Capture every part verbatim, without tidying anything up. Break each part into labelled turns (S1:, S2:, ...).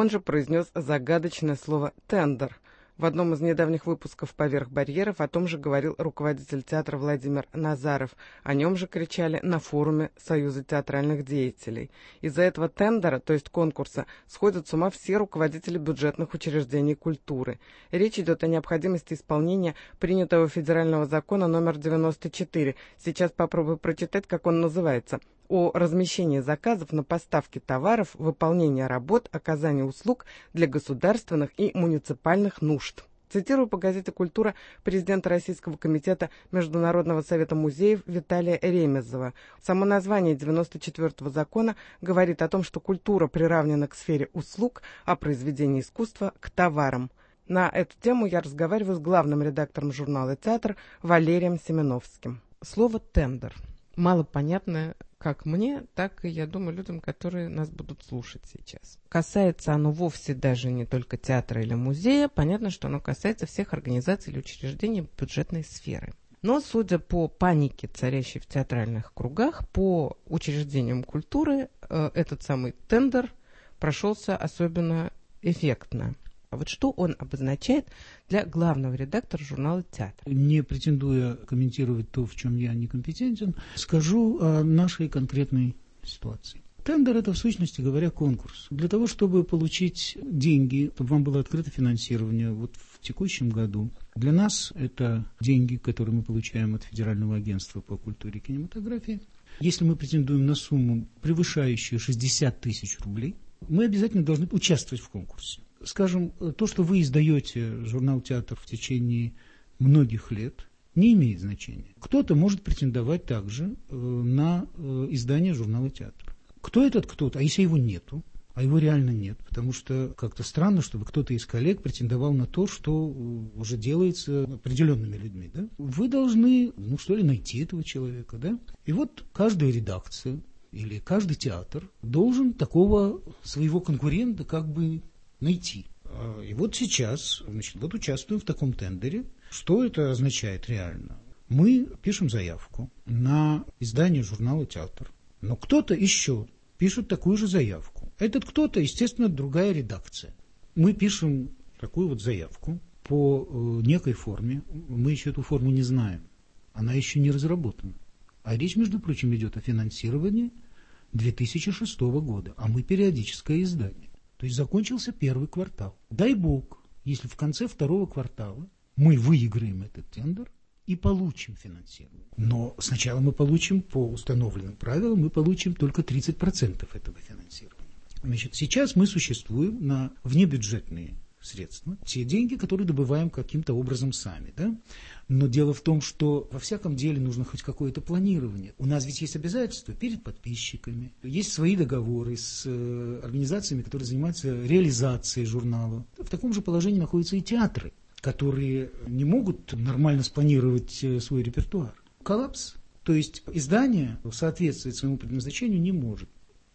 S1: Он же произнес загадочное слово «тендер». В одном из недавних выпусков «Поверх барьеров» о том же говорил руководитель театра Владимир Назаров. О нем же кричали на форуме Союза театральных деятелей. Из-за этого тендера, то есть конкурса, сходят с ума все руководители бюджетных учреждений культуры. Речь идет о необходимости исполнения принятого федерального закона номер девяносто четыре. Сейчас попробую прочитать, как он называется. О размещении заказов на поставки товаров, выполнение работ, оказание услуг для государственных и муниципальных нужд. Цитирую по газете «Культура» президента Российского комитета Международного совета музеев Виталия Ремезова. Само название девяносто четвёртого закона говорит о том, что культура приравнена к сфере услуг, а произведение искусства – к товарам. На эту тему я разговариваю с главным редактором журнала «Театр» Валерием Семеновским. Слово «тендер» малопонятное как мне, так и, я думаю, людям, которые нас будут слушать сейчас. Касается оно вовсе даже не только театра или музея, понятно, что оно касается всех организаций или учреждений бюджетной сферы. Но, судя по панике, царящей в театральных кругах, по учреждениям культуры, э, этот самый тендер прошелся особенно эффектно. А вот что он обозначает для главного редактора журнала «Театр»?
S2: Не претендуя комментировать то, в чем я некомпетентен, скажу о нашей конкретной ситуации. Тендер – это, в сущности говоря, конкурс. Для того, чтобы получить деньги, чтобы вам было открыто финансирование вот в текущем году, для нас это деньги, которые мы получаем от Федерального агентства по культуре и кинематографии. Если мы претендуем на сумму, превышающую шестьдесят тысяч рублей, мы обязательно должны участвовать в конкурсе. Скажем, то, что вы издаете журнал «Театр» в течение многих лет, не имеет значения. Кто-то может претендовать также э, на э, издание журнала «Театр». Кто этот кто-то? А если его нету? А его реально нет, потому что как-то странно, чтобы кто-то из коллег претендовал на то, что уже делается определенными людьми. Да? Вы должны, ну что ли, найти этого человека. Да? И вот каждая редакция или каждый театр должен такого своего конкурента как бы найти. И вот сейчас, значит, вот участвуем в таком тендере. Что это означает реально? Мы пишем заявку на издание журнала «Театр», но кто-то еще пишет такую же заявку. Этот кто-то, естественно, другая редакция. Мы пишем такую вот заявку по некой форме. Мы еще эту форму не знаем. Она еще не разработана. А речь, между прочим, идет о финансировании две тысячи шестого года, а мы периодическое издание. То есть закончился первый квартал. Дай бог, если в конце второго квартала мы выиграем этот тендер и получим финансирование. Но сначала мы получим, по установленным правилам, мы получим только тридцать процентов этого финансирования. Значит, сейчас мы существуем на внебюджетные средства, те деньги, которые добываем каким-то образом сами. Да? Но дело в том, что во всяком деле нужно хоть какое-то планирование. У нас ведь есть обязательства перед подписчиками, есть свои договоры с э, организациями, которые занимаются реализацией журнала. В таком же положении находятся и театры, которые не могут нормально спланировать э, свой репертуар. Коллапс. То есть издание соответствовать своему предназначению не может.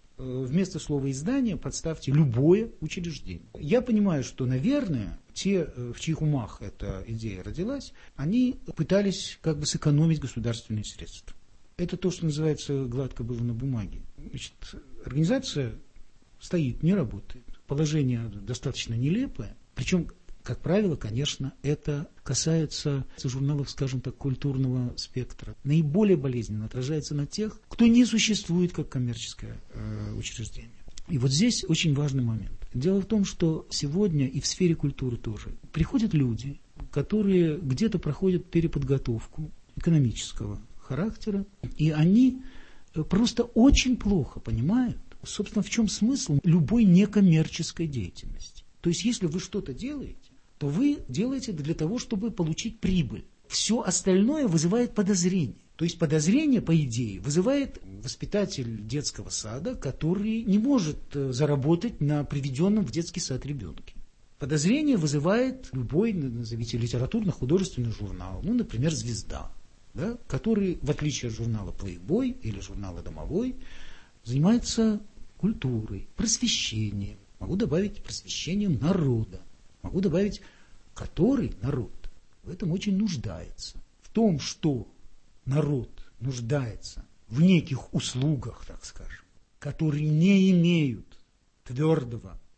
S2: Вместо слова «издание» подставьте любое учреждение. Я понимаю, что, наверное, те, в чьих умах эта идея родилась, они пытались как бы сэкономить государственные средства. Это то, что называется гладко было на бумаге. Значит, организация стоит, не работает. Положение достаточно нелепое. Причем, как правило, конечно, это касается журналов, скажем так, культурного спектра. Наиболее болезненно отражается на тех, кто не существует как коммерческое э, учреждение. И вот здесь очень важный момент. Дело в том, что сегодня и в сфере культуры тоже приходят люди, которые где-то проходят переподготовку экономического характера, и они просто очень плохо понимают, собственно, в чем смысл любой некоммерческой деятельности. То есть, если вы что-то делаете, то вы делаете это для того, чтобы получить прибыль. Все остальное вызывает подозрение. То есть подозрение, по идее, вызывает воспитатель детского сада, который не может заработать на приведенном в детский сад ребенке. Подозрение вызывает любой, назовите, литературно-художественный журнал, ну, например, «Звезда», да, который, в отличие от журнала «Плейбой» или журнала «Домовой», занимается культурой, просвещением. Могу добавить просвещением народа. Могу добавить, который народ в этом очень нуждается. В том, что народ нуждается в неких услугах, так скажем, которые не имеют твердого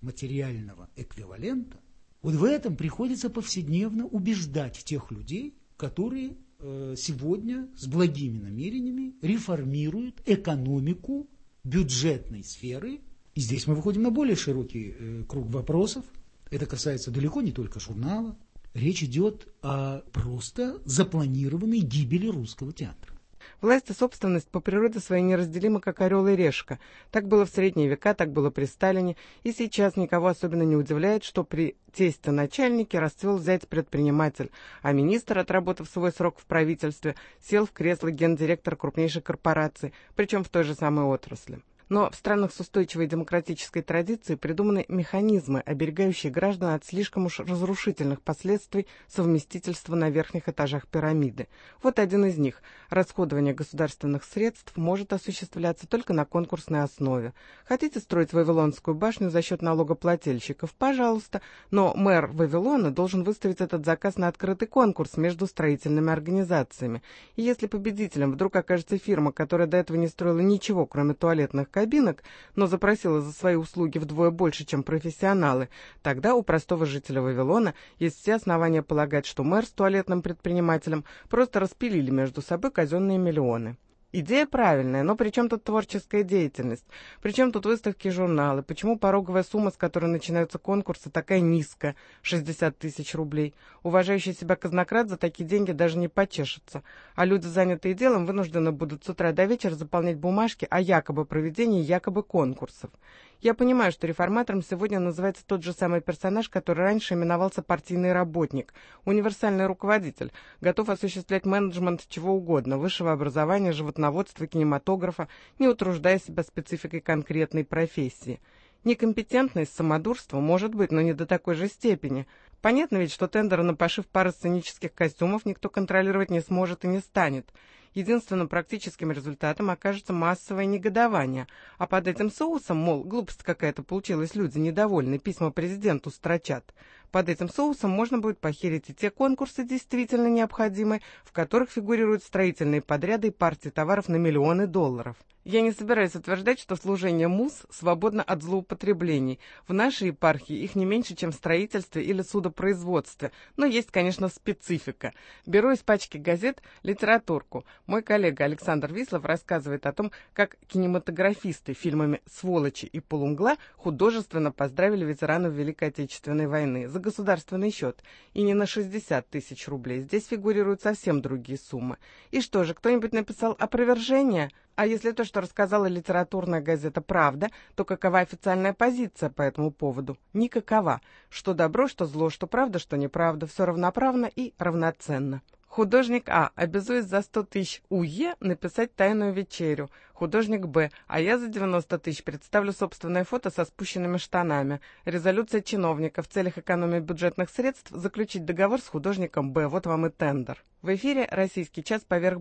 S2: материального эквивалента, вот в этом приходится повседневно убеждать тех людей, которые э, сегодня с благими намерениями реформируют экономику бюджетной сферы. И здесь мы выходим на более широкий э, круг вопросов. Это касается далеко не только журнала. Речь идет о просто запланированной гибели русского театра.
S1: Власть и собственность по природе своей неразделимы, как орел и решка. Так было в средние века, так было при Сталине, и сейчас никого особенно не удивляет, что при тесте-начальнике расцвел зять-предприниматель, а министр, отработав свой срок в правительстве, сел в кресло гендиректора крупнейшей корпорации, причем в той же самой отрасли. Но в странах с устойчивой демократической традицией придуманы механизмы, оберегающие граждан от слишком уж разрушительных последствий совместительства на верхних этажах пирамиды. Вот один из них. Расходование государственных средств может осуществляться только на конкурсной основе. Хотите строить Вавилонскую башню за счет налогоплательщиков? Пожалуйста. Но мэр Вавилона должен выставить этот заказ на открытый конкурс между строительными организациями. И если победителем вдруг окажется фирма, которая до этого не строила ничего, кроме туалетных кабинок, но запросила за свои услуги вдвое больше, чем профессионалы, тогда у простого жителя Вавилона есть все основания полагать, что мэр с туалетным предпринимателем просто распилили между собой казенные миллионы. Идея правильная, но при чем тут творческая деятельность? При чем тут выставки и журналы? Почему пороговая сумма, с которой начинаются конкурсы, такая низкая – шестьдесят тысяч рублей? Уважающий себя казнократ за такие деньги даже не почешется. А люди, занятые делом, вынуждены будут с утра до вечера заполнять бумажки о якобы проведении якобы конкурсов. Я понимаю, что реформатором сегодня называется тот же самый персонаж, который раньше именовался партийный работник, универсальный руководитель, готов осуществлять менеджмент чего угодно, высшего образования, животноводства, кинематографа, не утруждая себя спецификой конкретной профессии. Некомпетентность, самодурство может быть, но не до такой же степени. Понятно ведь, что тендеры на пошив пары сценических костюмов никто контролировать не сможет и не станет. Единственным практическим результатом окажется массовое негодование. А под этим соусом, мол, глупость какая-то получилась, люди недовольны, письма президенту строчат. Под этим соусом можно будет похерить и те конкурсы, действительно необходимые, в которых фигурируют строительные подряды и партии товаров на миллионы долларов. Я не собираюсь утверждать, что служение муз свободно от злоупотреблений. В нашей епархии их не меньше, чем в строительстве или судопроизводстве. Но есть, конечно, специфика. Беру из пачки газет литературку. Мой коллега Александр Вислов рассказывает о том, как кинематографисты фильмами «Сволочи» и «Полумгла» художественно поздравили ветеранов Великой Отечественной войны за государственный счет. И не на шестьдесят тысяч рублей. Здесь фигурируют совсем другие суммы. И что же, кто-нибудь написал опровержение? А если то, что рассказала литературная газета «Правда», то какова официальная позиция по этому поводу? Никакова. Что добро, что зло, что правда, что неправда, все равноправно и равноценно. Художник А. обязуюсь за сто тысяч УЕ написать «Тайную вечерю». Художник Б. А я за девяносто тысяч представлю собственное фото со спущенными штанами. Резолюция чиновника в целях экономии бюджетных средств заключить договор с художником Б. Вот вам и тендер. В эфире «Российский час» поверх